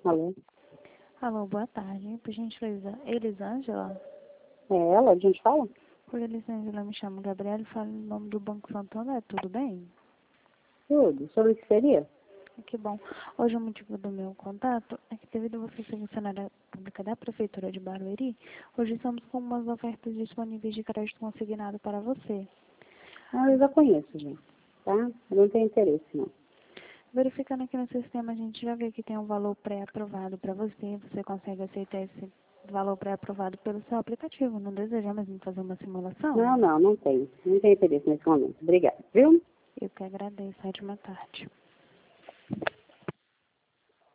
Alô? Alô, boa tarde. Por gentileza, Elisângela? É ela? A gente fala? Por Elisângela, me chamo Gabriela e falo em nome do Banco Santander. Tudo bem? Tudo. Sobre o que seria? Que bom. Hoje o motivo do meu contato é que devido a você ser funcionária pública da Prefeitura de Barueri, hoje estamos com umas ofertas disponíveis de crédito consignado para você. Ah, eu já conheço, gente. Tá? Eu não tenho interesse, não. Verificando aqui no sistema, a gente já vê que tem um valor pré-aprovado para você. Você consegue aceitar esse valor pré-aprovado pelo seu aplicativo. Não deseja mesmo fazer uma simulação? Não tenho. Não tenho interesse nesse momento. Obrigada, viu? Eu que agradeço. Ótima tarde.